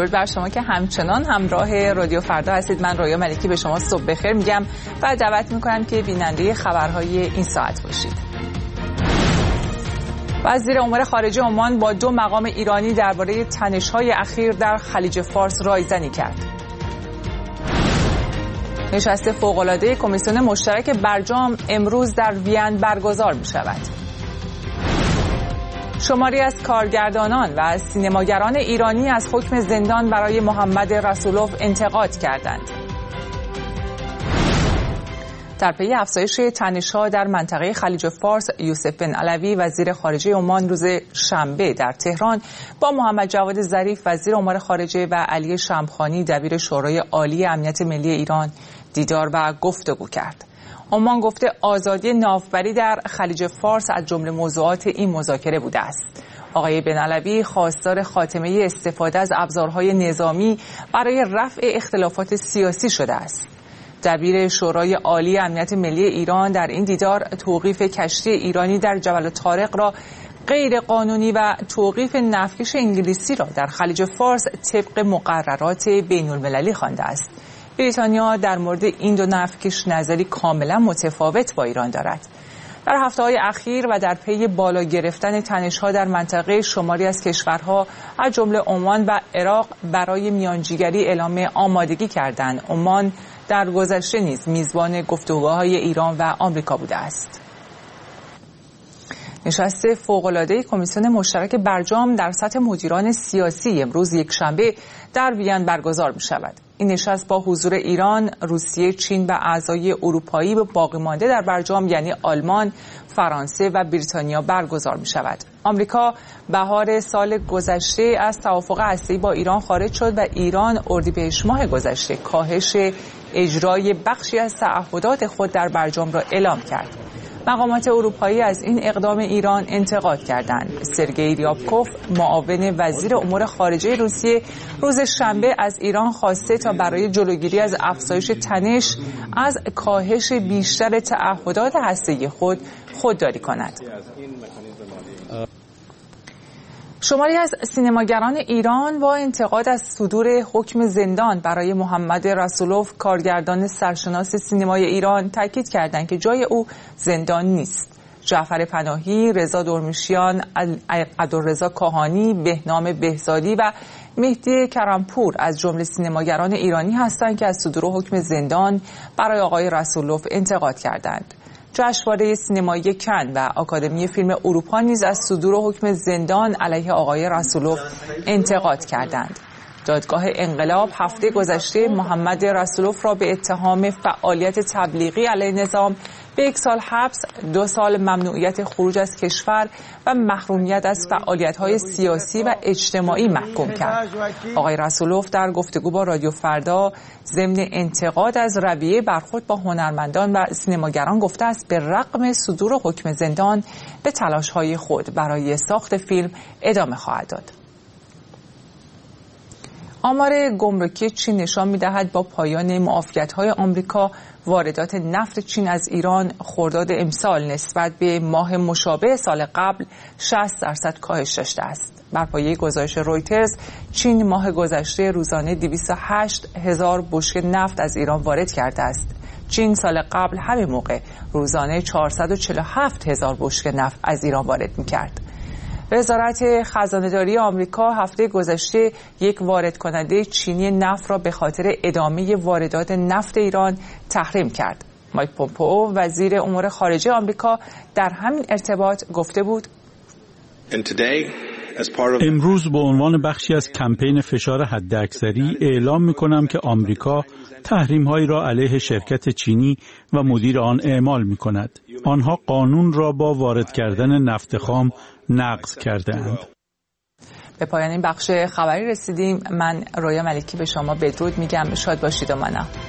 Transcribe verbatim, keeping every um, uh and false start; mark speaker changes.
Speaker 1: درود بر شما که همچنان همراه رادیو فردا هستید. من رویا ملکی به شما صبح بخیر میگم و دعوت میکنم که بیننده خبرهای این ساعت باشید. وزیر امور خارجه عمان با دو مقام ایرانی درباره تنش‌های اخیر در خلیج فارس رایزنی کرد. نشست فوق‌العاده کمیسیون مشترک برجام امروز در وین برگزار می‌شود. شماری از کارگردانان و سینماگران ایرانی از حکم زندان برای محمد رسولوف انتقاد کردند. در پی افزایش تنش‌ها در منطقه خلیج فارس، یوسف بن علوی وزیر خارجه عمان روز شنبه در تهران با محمد جواد ظریف وزیر امور خارجه و علی شمخانی دبیر شورای عالی امنیت ملی ایران دیدار و گفتگو کرد. عمان گفته آزادی ناوبری در خلیج فارس از جمله موضوعات این مذاکره بوده است. آقای بن علوی خواستار خاتمه استفاده از ابزارهای نظامی برای رفع اختلافات سیاسی شده است. دبیر شورای عالی امنیت ملی ایران در این دیدار توقیف کشتی ایرانی در جبل طارق را غیر قانونی و توقیف نفتکش انگلیسی را در خلیج فارس طبق مقررات بین المللی خوانده است. بریتانیا در مورد این دو نفتکش نظری کاملا متفاوت با ایران دارد. در هفته‌های اخیر و در پی بالا گرفتن تنش‌ها در منطقه، شماری از کشورها از جمله عمان و عراق برای میانجیگری اعلام آمادگی کردند. عمان در گذشته نیز میزبان گفتگوهای ایران و آمریکا بوده است. نشست فوق‌العاده کمیسیون مشترک برجام در سطح مدیران سیاسی امروز یکشنبه در وین برگزار می شود. این نشست با حضور ایران، روسیه، چین و اعضای اروپایی به باقی مانده در برجام یعنی آلمان، فرانسه و بریتانیا برگزار می شود. آمریکا بهار سال گذشته از توافق هسته‌ای با ایران خارج شد و ایران اردیبهشت ماه گذشته کاهش اجرای بخشی از تعهدات خود در برجام را اعلام کرد. مقامات اروپایی از این اقدام ایران انتقاد کردند. سرگئی ریابکوف معاون وزیر امور خارجه روسیه روز شنبه از ایران خواسته تا برای جلوگیری از افزایش تنش از کاهش بیشتر تعهدات هسته‌ای خود خودداری کند. شماری از سینماگران ایران با انتقاد از صدور حکم زندان برای محمد رسولوف کارگردان سرشناس سینمای ایران تاکید کردند که جای او زندان نیست. جعفر پناهی، رضا درمیشیان، عبدالرضا کاهانی، بهنام بهزادی و مهدی کرمپور از جمله سینماگران ایرانی هستند که از صدور حکم زندان برای آقای رسولوف انتقاد کردند. جشنواره سینمایی کن و آکادمی فیلم اروپا نیز از صدور حکم زندان علیه آقای رسولوف انتقاد کردند. دادگاه انقلاب هفته گذشته محمد رسولوف را به اتهام فعالیت تبلیغی علیه نظام به یک سال حبس، دو سال ممنوعیت خروج از کشور و محرومیت از فعالیت‌های سیاسی و اجتماعی محکوم کرد. آقای رسولوف در گفتگو با رادیو فردا ضمن انتقاد از رویه برخورد با هنرمندان و سینماگران گفته است به رغم صدور حکم زندان به تلاش‌های خود برای ساخت فیلم ادامه خواهد داد. آمار گمرکی چین نشان می‌دهد با پایان معافیت‌های آمریکا واردات نفت چین از ایران خرداد امسال نسبت به ماه مشابه سال قبل شصت درصد کاهش داشته است. بر پایه گزارش رویترز، چین ماه گذشته روزانه دویست و هشت هزار بشکه نفت از ایران وارد کرده است. چین سال قبل همین موقع روزانه چهارصد و چهل و هفت هزار بشکه نفت از ایران وارد می‌کرد. وزارت خزانه‌داری آمریکا هفته گذشته یک وارد کننده چینی نفت را به خاطر ادامه واردات نفت ایران تحریم کرد. مایک پومپئو وزیر امور خارجه آمریکا در همین ارتباط گفته بود:
Speaker 2: امروز به عنوان بخشی از کمپین فشار حداکثری اعلام می‌کنم که آمریکا تحریم‌هایی را علیه شرکت چینی و مدیر آن اعمال می‌کند. آنها قانون را با وارد کردن نفت خام نقض کرده اند.
Speaker 1: به پایان این بخش خبری رسیدیم. من رویا ملکی به شما بدرود میگم. شاد باشید و مانا.